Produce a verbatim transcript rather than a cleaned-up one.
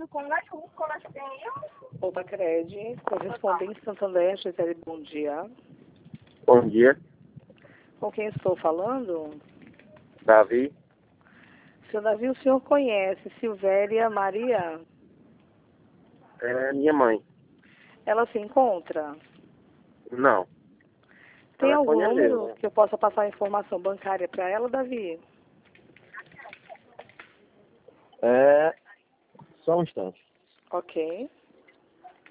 Opa, Cred, correspondente Santander, Gisele, bom dia. Bom dia, Com quem estou falando? Davi. Seu Davi, o senhor conhece Silvéria Maria? É minha mãe. Ela se encontra? Não. Tem algum Telefone é número meu, né? que eu possa passar a informação bancária para ela, Davi? É. Só um instante. Ok.